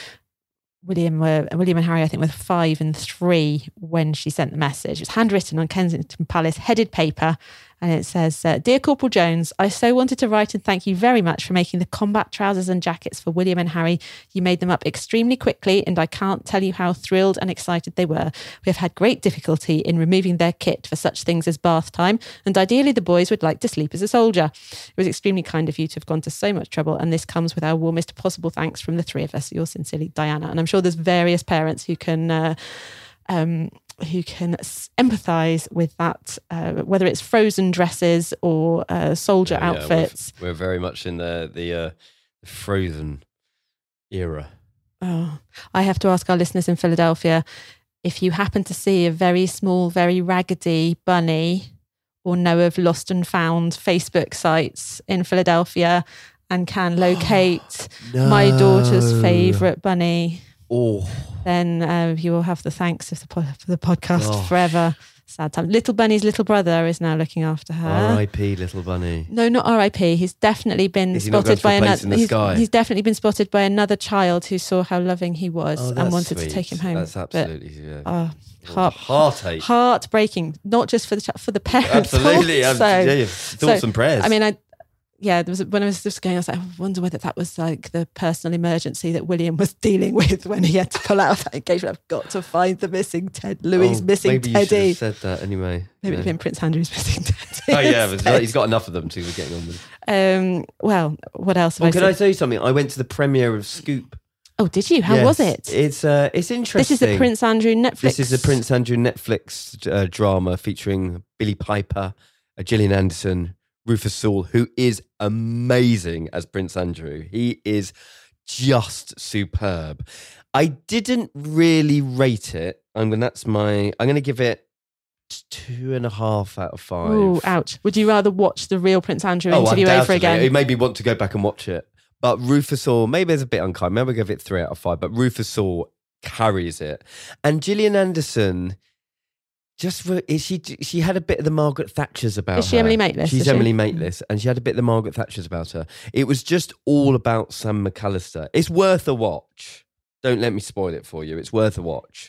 Speaker 4: William were William and Harry, I think, were five and three when she sent the message. It was handwritten on Kensington Palace headed paper, and it says, uh, "Dear Corporal Jones, I so wanted to write and thank you very much for making the combat trousers and jackets for William and Harry. You made them up extremely quickly, and I can't tell you how thrilled and excited they were. We have had great difficulty in removing their kit for such things as bath time, and ideally the boys would like to sleep as a soldier. It was extremely kind of you to have gone to so much trouble, and this comes with our warmest possible thanks from the three of us. Yours sincerely, Diana." And I'm sure there's various parents who can uh, um, who can empathise with that, uh, whether it's frozen dresses or uh, soldier
Speaker 5: Yeah, yeah,
Speaker 4: outfits.
Speaker 5: We're, we're very much in the the uh, Frozen era.
Speaker 4: Oh, I have to ask our listeners in Philadelphia, if you happen to see a very small, very raggedy bunny, or know of lost and found Facebook sites in Philadelphia and can locate
Speaker 5: No.
Speaker 4: my daughter's favourite bunny,
Speaker 5: Oh,
Speaker 4: then uh, you will have the thanks of the, po- for the podcast
Speaker 5: Gosh.
Speaker 4: forever. Sad time. Little Bunny's little brother is now looking after her.
Speaker 5: R I P little bunny.
Speaker 4: No, not R I P. He's definitely been
Speaker 5: Is he not
Speaker 4: spotted by
Speaker 5: going to a place
Speaker 4: another.
Speaker 5: in the
Speaker 4: He's,
Speaker 5: sky?
Speaker 4: he's definitely been spotted by another child who saw how loving he was
Speaker 5: Oh,
Speaker 4: and
Speaker 5: that's
Speaker 4: wanted
Speaker 5: sweet.
Speaker 4: to take him home.
Speaker 5: That's
Speaker 4: But,
Speaker 5: absolutely yeah.
Speaker 4: oh,
Speaker 5: Oh,
Speaker 4: heart,
Speaker 5: heartache.
Speaker 4: heartbreaking. Not just for the ch- for the parents.
Speaker 5: Absolutely.
Speaker 4: also.
Speaker 5: Ab- yeah, thoughts
Speaker 4: So,
Speaker 5: and prayers.
Speaker 4: I mean, I yeah. There was when I was just going, I was like, I wonder whether that was like the personal emergency that William was dealing with when he had to pull out of that engagement. I've got to find the missing Ted. Louis'
Speaker 5: Oh,
Speaker 4: missing
Speaker 5: maybe you should
Speaker 4: Teddy.
Speaker 5: have said that anyway.
Speaker 4: Maybe
Speaker 5: Yeah.
Speaker 4: it's been Prince Andrew's missing Teddy.
Speaker 5: Oh yeah, but
Speaker 4: instead.
Speaker 5: he's got enough of them to be getting on with.
Speaker 4: Um, well, what else? Have
Speaker 5: Oh,
Speaker 4: I
Speaker 5: can
Speaker 4: seen?
Speaker 5: I tell you something? I went to the premiere of Scoop.
Speaker 4: Oh, did you? How
Speaker 5: Yes.
Speaker 4: was it?
Speaker 5: It's uh, it's interesting.
Speaker 4: This is the Prince Andrew Netflix.
Speaker 5: This is the Prince Andrew Netflix uh, drama featuring Billy Piper, uh, Gillian Anderson, Rufus Sewell, who is amazing as Prince Andrew. He is just superb. I didn't really rate it. I'm gonna. That's my. I'm gonna give it two and a half out of five.
Speaker 4: Oh, ouch. Would you rather watch the real Prince Andrew
Speaker 5: Oh,
Speaker 4: interview over
Speaker 5: undoubtedly.
Speaker 4: again?
Speaker 5: It made me want to go back and watch it. But Rufus Sewell, maybe it's a bit unkind. Maybe I'll give it three out of five. But Rufus Sewell carries it. And Gillian Anderson, just for, is she she had a bit of the Margaret Thatchers about her.
Speaker 4: Is she Emily Maitlis,
Speaker 5: She's
Speaker 4: is she?
Speaker 5: Emily Maitlis. And she had a bit of the Margaret Thatchers about her. It was just all about Sam McAllister. It's worth a watch. Don't let me spoil it for you. It's worth a watch.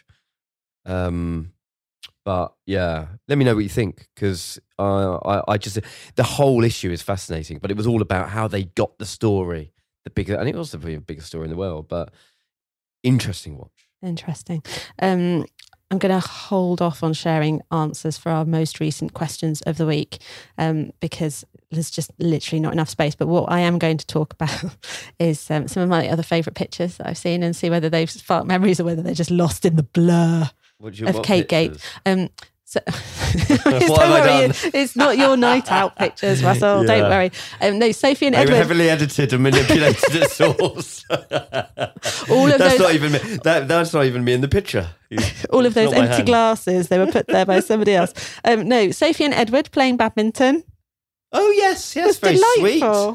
Speaker 5: Um... But yeah, let me know what you think, because uh, I, I just the whole issue is fascinating. But it was all about how they got the story, the bigger, and it was the biggest story in the world. But interesting watch.
Speaker 4: Interesting. Um, I'm going to hold off on sharing answers for our most recent questions of the week um, because there's just literally not enough space. But what I am going to talk about is um, some of my other favourite pictures that I've seen and see whether they've sparked memories or whether they're just lost in the blur
Speaker 5: What do you,
Speaker 4: of
Speaker 5: what
Speaker 4: Categate.
Speaker 5: pictures?
Speaker 4: Um, so,
Speaker 5: What
Speaker 4: don't
Speaker 5: have I
Speaker 4: worry,
Speaker 5: done?
Speaker 4: it- it's not your night out pictures, Russell.
Speaker 5: Yeah.
Speaker 4: Don't worry. Um, no, Sophie and
Speaker 5: They were
Speaker 4: Edward.
Speaker 5: heavily edited and manipulated at source.
Speaker 4: All of
Speaker 5: that's
Speaker 4: those-
Speaker 5: not even me. That, that's not even me in the picture.
Speaker 4: All of those
Speaker 5: Not my
Speaker 4: empty
Speaker 5: hand.
Speaker 4: glasses, they were put there by somebody else. Um, no, Sophie and Edward playing badminton.
Speaker 5: Oh yes,
Speaker 4: It
Speaker 5: yes,
Speaker 4: was
Speaker 5: very
Speaker 4: delightful.
Speaker 5: sweet.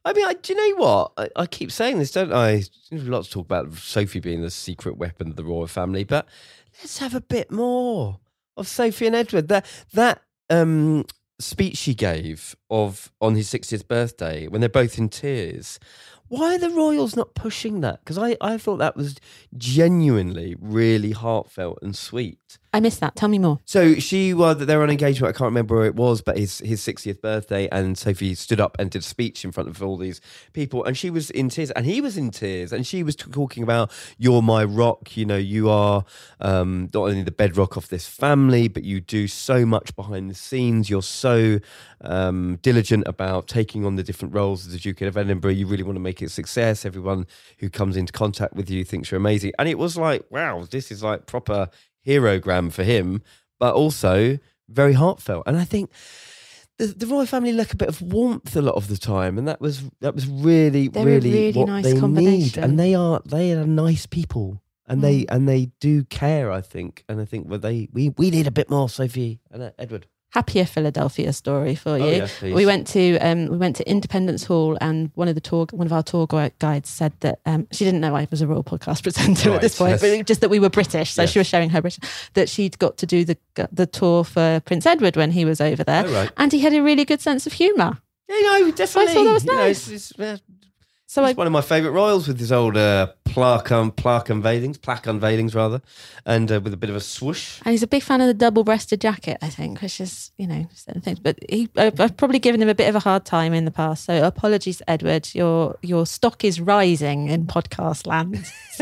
Speaker 5: I mean, I, do you know what? I, I keep saying this, don't I? There's a lot to talk about Sophie being the secret weapon of the royal family, but let's have a bit more of Sophie and Edward. That that um, speech she gave of on his sixtieth birthday when they're both in tears. Why are the royals not pushing that? Because I, I thought that was genuinely really heartfelt and sweet.
Speaker 4: I missed that. Tell me more.
Speaker 5: So she was, they're on engagement. I can't remember where it was, but his his sixtieth birthday, and Sophie stood up and did a speech in front of all these people, and she was in tears, and he was in tears, and she was t- talking about, you're my rock, you know, you are um, not only the bedrock of this family, but you do so much behind the scenes. You're so um, diligent about taking on the different roles as the Duke of Edinburgh. You really want to make it a success. Everyone who comes into contact with you thinks you're amazing. And it was like, wow, this is like proper herogram for him, but also very heartfelt. And I think the, the royal family lack a bit of warmth a lot of the time, and that was that was really,
Speaker 4: They're
Speaker 5: really,
Speaker 4: a really
Speaker 5: what
Speaker 4: nice
Speaker 5: they
Speaker 4: combination.
Speaker 5: need. And they are they are nice people, and
Speaker 4: Mm.
Speaker 5: they and they do care, I think. And I think well, they we we need a bit more Sophie and uh, Edward.
Speaker 4: Happier Philadelphia story for you.
Speaker 5: Oh, yes, please.
Speaker 4: we went to um, we went to Independence Hall, and one of the tour one of our tour gu- guides said that um, she didn't know I was a royal podcast presenter
Speaker 5: Right,
Speaker 4: at this point,
Speaker 5: yes.
Speaker 4: but just that we were British. So
Speaker 5: Yes.
Speaker 4: she was showing her British, that she'd got to do the the tour for Prince Edward when he was over there,
Speaker 5: Oh, right.
Speaker 4: and he had a really good sense of humour.
Speaker 5: Yeah, no, definitely.
Speaker 4: that was
Speaker 5: You know,
Speaker 4: nice.
Speaker 5: it's, it's, uh,
Speaker 4: So I
Speaker 5: He's one of my favourite royals with his old uh, plaque, um, plaque unveilings, plaque unveilings rather, and uh, with a bit of a swoosh.
Speaker 4: And he's a big fan of the double-breasted jacket, I think, which is, you know, certain things. But he, I've I've probably given him a bit of a hard time in the past. So apologies, Edward. Your your stock is rising in podcast land.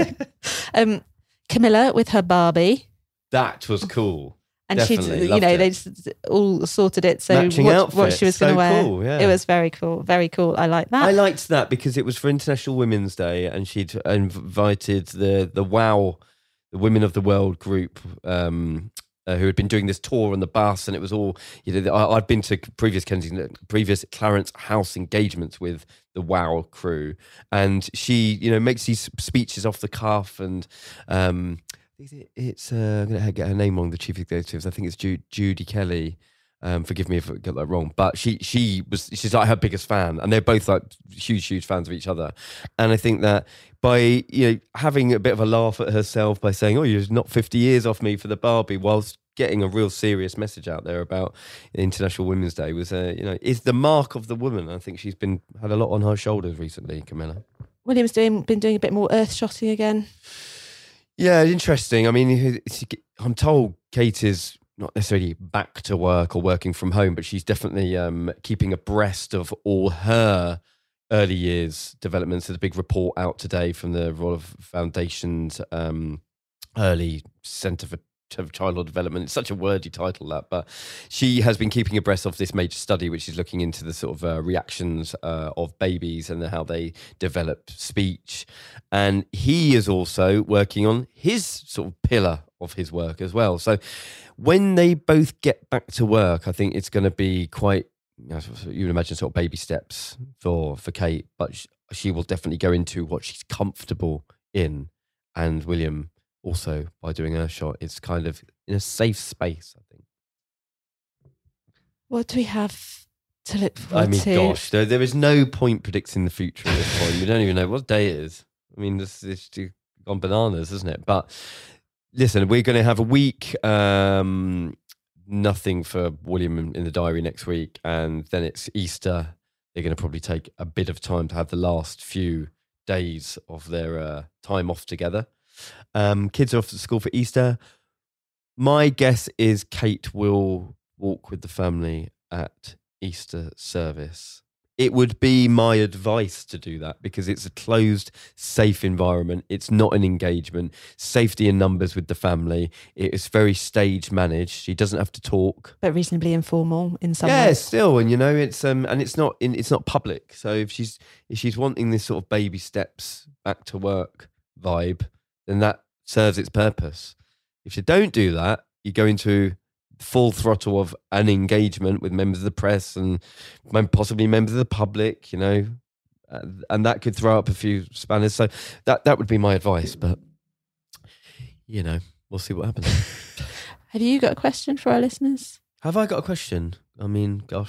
Speaker 4: um, Camilla with her Barbie.
Speaker 5: That was cool.
Speaker 4: And she,
Speaker 5: Definitely,
Speaker 4: you
Speaker 5: loved
Speaker 4: know,
Speaker 5: it.
Speaker 4: they just all sorted it. So
Speaker 5: Matching
Speaker 4: what, what
Speaker 5: outfits,
Speaker 4: she was
Speaker 5: so
Speaker 4: going to wear.
Speaker 5: cool, yeah.
Speaker 4: It was very cool. Very cool. I like that.
Speaker 5: I liked that because it was for International Women's Day, and she'd invited the the WOW, the Women of the World group, um, uh, who had been doing this tour on the bus, and it was all, you know, I, I'd been to previous Kensington, previous Clarence House engagements with the WOW crew, and she, you know, makes these speeches off the cuff, and um, it's uh, I'm going to get her name wrong. The chief executives, I think it's Ju- Judy Kelly. Um, forgive me if I get that wrong, but she she was she's like her biggest fan, and they're both like huge huge fans of each other. And I think that by, you know, having a bit of a laugh at herself by saying, "Oh, you're not fifty years off me for the Barbie," whilst getting a real serious message out there about International Women's Day was, uh, you know, is the mark of the woman. I think she's been had a lot on her shoulders recently, Camilla.
Speaker 4: William's doing been doing a bit more earth shotting again.
Speaker 5: Yeah, interesting. I mean, I'm told Kate is not necessarily back to work or working from home, but she's definitely um, keeping abreast of all her early years developments. There's a big report out today from the Royal Foundation's um, early Centre for Childhood Development. It's such a wordy title, that, but she has been keeping abreast of this major study, which is looking into the sort of uh, reactions uh, of babies and how they develop speech. And he is also working on his sort of pillar of his work as well. So when they both get back to work, I think it's going to be quite, you know, you would imagine sort of baby steps for, for Kate, but she, she will definitely go into what she's comfortable in. And William also, by doing Earthshot, it's kind of in a safe space, I think.
Speaker 4: What do we have to look forward
Speaker 5: I mean,
Speaker 4: to?
Speaker 5: gosh, there, there is no point predicting the future at this point. We don't even know what day it is. I mean, this is gone bananas, isn't it? But listen, we're going to have a week. Um, nothing for William in, in the diary next week. And then it's Easter. They're going to probably take a bit of time to have the last few days of their uh, time off together. Um, kids are off to school for Easter. My guess is Kate will walk with the family at Easter service. It would be my advice to do that because it's a closed, safe environment. It's not an engagement. Safety in numbers with the family. It is very stage managed. She doesn't have to talk.
Speaker 4: But reasonably informal in some
Speaker 5: Yeah,
Speaker 4: ways.
Speaker 5: still, and you know, it's um, and it's not in, it's not public. So if she's if she's wanting this sort of baby steps back to work vibe, then that serves its purpose. If you don't do that, you go into full throttle of an engagement with members of the press and possibly members of the public, you know, and that could throw up a few spanners. So that that would be my advice, but you know, we'll see what happens.
Speaker 4: Have you got a question for our listeners?
Speaker 5: Have I got a question? I mean, gosh,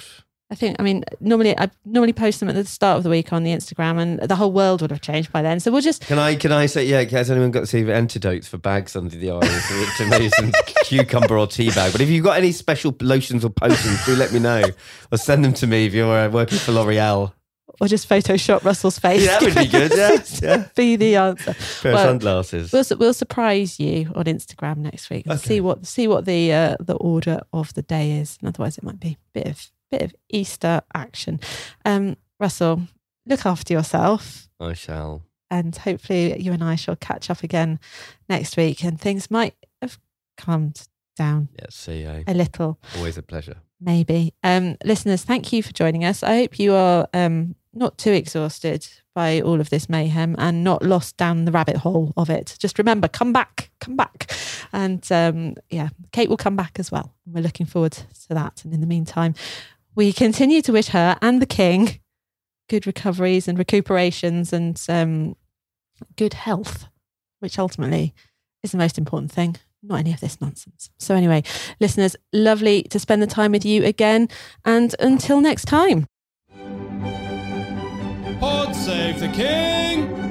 Speaker 4: I think, I mean, normally I normally post them at the start of the week on the Instagram, and the whole world would have changed by then. So we'll just...
Speaker 5: Can I Can I say, yeah, has anyone got to antidotes for bags under the eyes? Amazing cucumber or tea bag. But if you've got any special lotions or potions, do let me know. Or send them to me if you're uh, working for L'Oreal.
Speaker 4: Or just Photoshop Russell's face.
Speaker 5: Yeah, that would be good, yeah. yeah.
Speaker 4: Be the answer.
Speaker 5: Pair
Speaker 4: well,
Speaker 5: of sunglasses.
Speaker 4: We'll, we'll surprise you on Instagram next week and
Speaker 5: Okay.
Speaker 4: see what see what the uh, the order of the day is. And otherwise, it might be a bit of bit of Easter action. Um, Russell, look after yourself.
Speaker 5: I shall.
Speaker 4: And hopefully you and I shall catch up again next week, and things might have calmed down
Speaker 5: Yeah, see you.
Speaker 4: a little.
Speaker 5: Always a pleasure.
Speaker 4: Maybe. Um, listeners, thank you for joining us. I hope you are um, not too exhausted by all of this mayhem and not lost down the rabbit hole of it. Just remember, come back, come back. And um, yeah, Kate will come back as well. We're looking forward to that. And in the meantime, we continue to wish her and the King good recoveries and recuperations and um, good health, which ultimately is the most important thing. Not any of this nonsense. So anyway, listeners, lovely to spend the time with you again. And until next time.
Speaker 3: Pod save the King!